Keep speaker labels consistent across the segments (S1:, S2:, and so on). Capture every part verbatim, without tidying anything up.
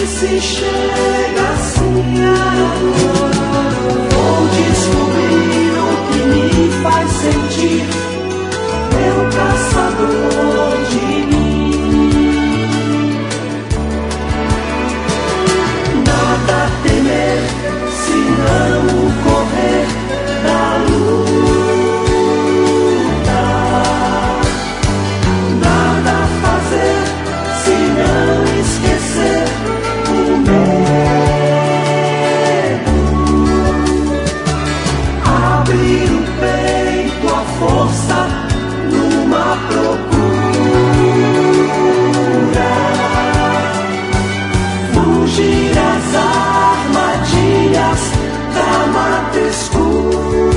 S1: se chega assim. Vou descobrir o que me faz sentir, meu caçador de mim. Nada a temer, se não correr da luta. Nada a fazer, se não esquecer o medo. Abrir o peito à força numa procura. Fugir às armadilhas da mata escura.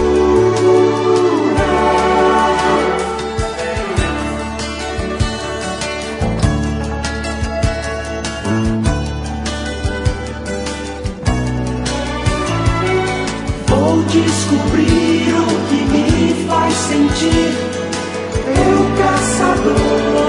S1: Vou descobrir o que me faz sentir, eu caçador.